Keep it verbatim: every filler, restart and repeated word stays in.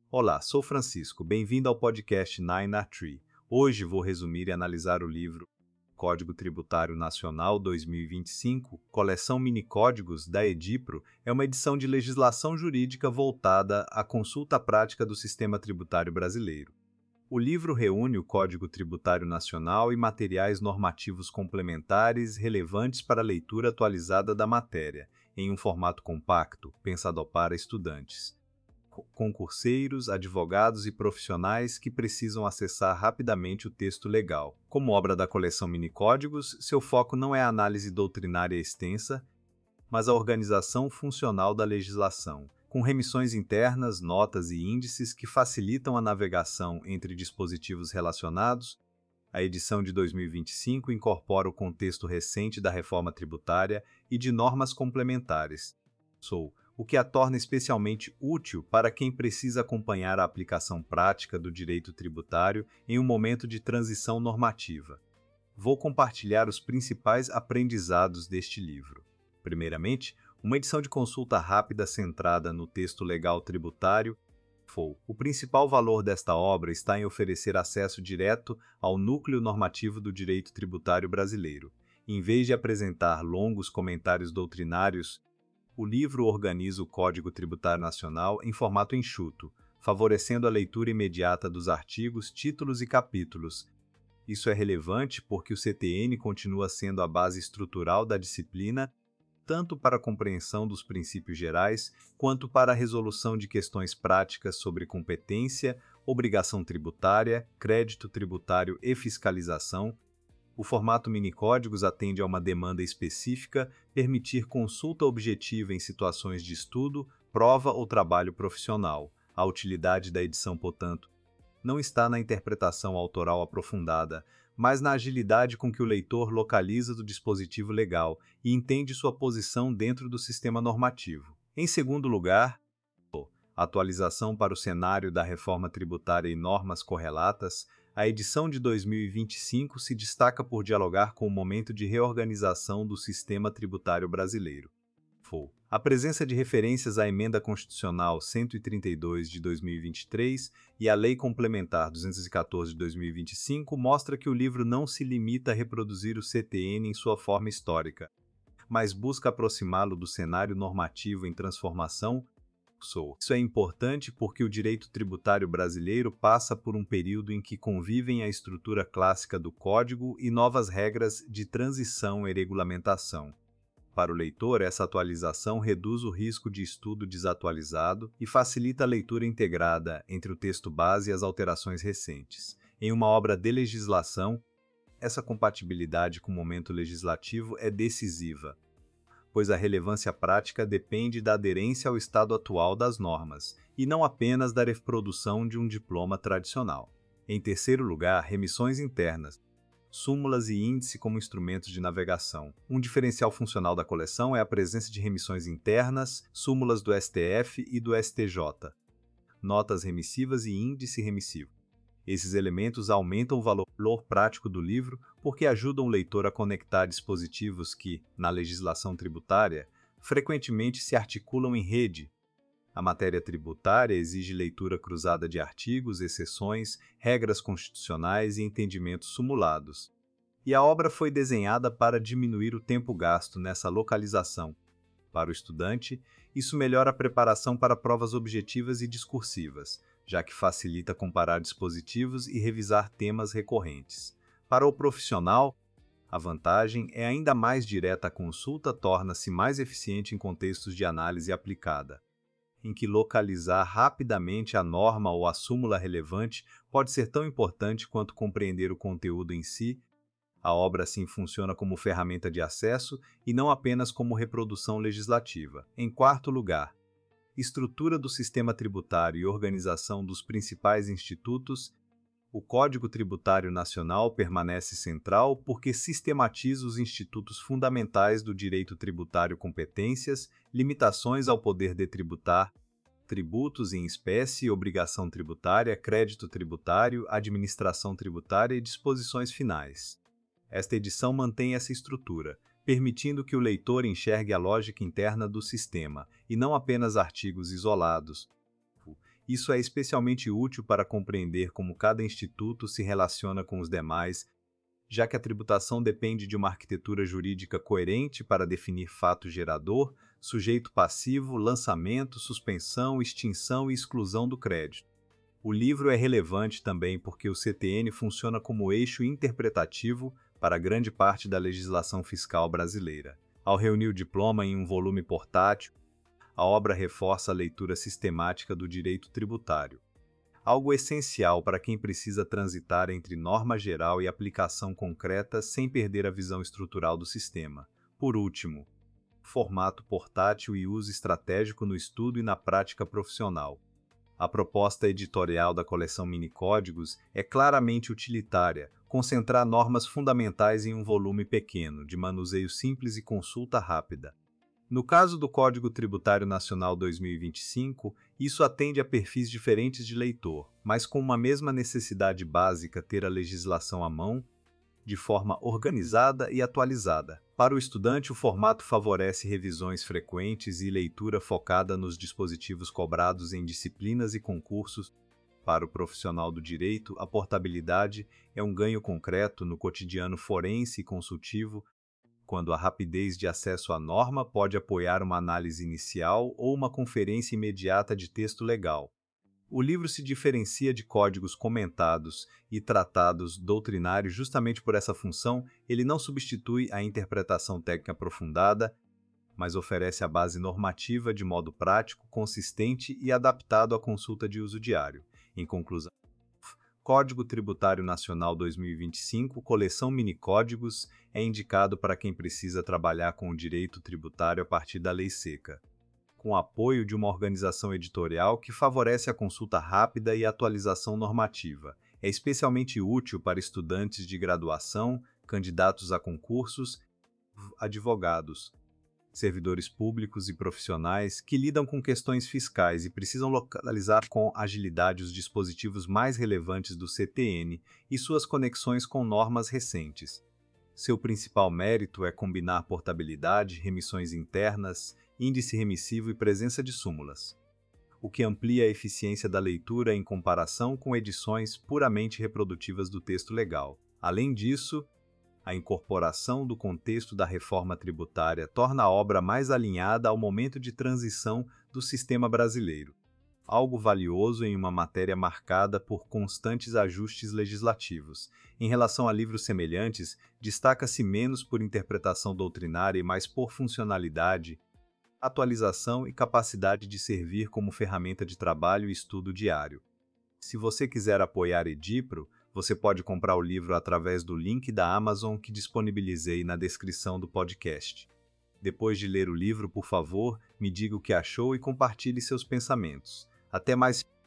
Olá, sou Francisco, bem-vindo ao podcast Nine a Tree. Hoje vou resumir e analisar o livro Código Tributário Nacional dois mil e vinte e cinco, coleção Minicódigos da Edipro, é uma edição de legislação jurídica voltada à consulta prática do sistema tributário brasileiro. O livro reúne o Código Tributário Nacional e materiais normativos complementares relevantes para a leitura atualizada da matéria, em um formato compacto, pensado para estudantes, concurseiros, advogados e profissionais que precisam acessar rapidamente o texto legal. Como obra da coleção Minicódigos, seu foco não é a análise doutrinária extensa, mas a organização funcional da legislação, com remissões internas, notas e índices que facilitam a navegação entre dispositivos relacionados. A edição de dois mil e vinte e cinco incorpora o contexto recente da reforma tributária e de normas complementares, Sou, o que a torna especialmente útil para quem precisa acompanhar a aplicação prática do direito tributário em um momento de transição normativa. Vou compartilhar os principais aprendizados deste livro. Primeiramente, uma edição de consulta rápida centrada no texto legal tributário. O principal valor desta obra está em oferecer acesso direto ao núcleo normativo do direito tributário brasileiro. Em vez de apresentar longos comentários doutrinários, o livro organiza o Código Tributário Nacional em formato enxuto, favorecendo a leitura imediata dos artigos, títulos e capítulos. Isso é relevante porque o C T N continua sendo a base estrutural da disciplina, tanto para a compreensão dos princípios gerais, quanto para a resolução de questões práticas sobre competência, obrigação tributária, crédito tributário e fiscalização. O formato Minicódigos atende a uma demanda específica, permitir consulta objetiva em situações de estudo, prova ou trabalho profissional. A utilidade da edição, portanto, não está na interpretação autoral aprofundada, mas na agilidade com que o leitor localiza do dispositivo legal e entende sua posição dentro do sistema normativo. Em segundo lugar, atualização para o cenário da reforma tributária e normas correlatas. A edição de dois mil e vinte e cinco se destaca por dialogar com o momento de reorganização do sistema tributário brasileiro. A presença de referências à Emenda Constitucional cento e trinta e dois de dois mil e vinte e três e à Lei Complementar duzentos e quatorze de dois mil e vinte e cinco mostra que o livro não se limita a reproduzir o C T N em sua forma histórica, mas busca aproximá-lo do cenário normativo em transformação. Isso é importante porque o direito tributário brasileiro passa por um período em que convivem a estrutura clássica do Código e novas regras de transição e regulamentação. Para o leitor, essa atualização reduz o risco de estudo desatualizado e facilita a leitura integrada entre o texto base e as alterações recentes. Em uma obra de legislação, essa compatibilidade com o momento legislativo é decisiva, pois a relevância prática depende da aderência ao estado atual das normas, e não apenas da reprodução de um diploma tradicional. Em terceiro lugar, remissões internas, súmulas e índice como instrumentos de navegação. Um diferencial funcional da coleção é a presença de remissões internas, súmulas do S T F e do S T J, notas remissivas e índice remissivo. Esses elementos aumentam o valor prático do livro porque ajudam o leitor a conectar dispositivos que, na legislação tributária, frequentemente se articulam em rede. A matéria tributária exige leitura cruzada de artigos, exceções, regras constitucionais e entendimentos sumulados. E a obra foi desenhada para diminuir o tempo gasto nessa localização. Para o estudante, isso melhora a preparação para provas objetivas e discursivas, já que facilita comparar dispositivos e revisar temas recorrentes. Para o profissional, a vantagem é ainda mais direta. A consulta torna-se mais eficiente em contextos de análise aplicada, em que localizar rapidamente a norma ou a súmula relevante pode ser tão importante quanto compreender o conteúdo em si. A obra assim funciona como ferramenta de acesso e não apenas como reprodução legislativa. Em quarto lugar, estrutura do sistema tributário e organização dos principais institutos. O Código Tributário Nacional permanece central porque sistematiza os institutos fundamentais do direito tributário: competências, limitações ao poder de tributar, tributos em espécie, obrigação tributária, crédito tributário, administração tributária e disposições finais. Esta edição mantém essa estrutura, permitindo que o leitor enxergue a lógica interna do sistema, e não apenas artigos isolados, Isso é especialmente útil para compreender como cada instituto se relaciona com os demais, já que a tributação depende de uma arquitetura jurídica coerente para definir fato gerador, sujeito passivo, lançamento, suspensão, extinção e exclusão do crédito. O livro é relevante também porque o C T N funciona como eixo interpretativo para grande parte da legislação fiscal brasileira. Ao reunir o diploma em um volume portátil, a obra reforça a leitura sistemática do direito tributário, algo essencial para quem precisa transitar entre norma geral e aplicação concreta sem perder a visão estrutural do sistema. Por último, formato portátil e uso estratégico no estudo e na prática profissional. A proposta editorial da coleção Minicódigos é claramente utilitária, concentrar normas fundamentais em um volume pequeno, de manuseio simples e consulta rápida. No caso do Código Tributário Nacional dois mil e vinte e cinco, isso atende a perfis diferentes de leitor, mas com uma mesma necessidade básica ter a legislação à mão, de forma organizada e atualizada. Para o estudante, o formato favorece revisões frequentes e leitura focada nos dispositivos cobrados em disciplinas e concursos. Para o profissional do direito, a portabilidade é um ganho concreto no cotidiano forense e consultivo, quando a rapidez de acesso à norma pode apoiar uma análise inicial ou uma conferência imediata de texto legal. O livro se diferencia de códigos comentados e tratados doutrinários justamente por essa função. Ele não substitui a interpretação técnica aprofundada, mas oferece a base normativa de modo prático, consistente e adaptado à consulta de uso diário. Em conclusão, Código Tributário Nacional dois mil e vinte e cinco, coleção Minicódigos, é indicado para quem precisa trabalhar com o direito tributário a partir da lei seca, com apoio de uma organização editorial que favorece a consulta rápida e atualização normativa. É especialmente útil para estudantes de graduação, candidatos a concursos, advogados, servidores públicos e profissionais que lidam com questões fiscais e precisam localizar com agilidade os dispositivos mais relevantes do C T N e suas conexões com normas recentes. Seu principal mérito é combinar portabilidade, remissões internas, índice remissivo e presença de súmulas, o que amplia a eficiência da leitura em comparação com edições puramente reprodutivas do texto legal. Além disso, a incorporação do contexto da reforma tributária torna a obra mais alinhada ao momento de transição do sistema brasileiro, algo valioso em uma matéria marcada por constantes ajustes legislativos. Em relação a livros semelhantes, destaca-se menos por interpretação doutrinária e mais por funcionalidade, atualização e capacidade de servir como ferramenta de trabalho e estudo diário. Se você quiser apoiar Edipro, você pode comprar o livro através do link da Amazon que disponibilizei na descrição do podcast. Depois de ler o livro, por favor, me diga o que achou e compartilhe seus pensamentos. Até mais!